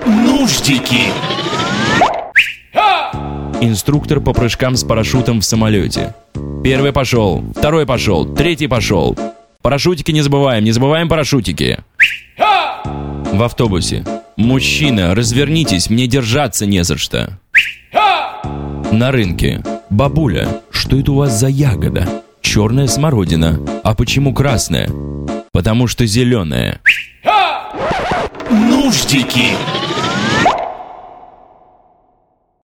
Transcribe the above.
Нуждики. Инструктор по прыжкам с парашютом в самолете. Первый пошел, второй пошел, третий пошел. Парашютики не забываем парашютики. В автобусе. Мужчина, развернитесь, мне держаться не за что. На рынке. Бабуля, что это у вас за ягода? Черная смородина. А почему красная? Потому что зеленая. Нуждики.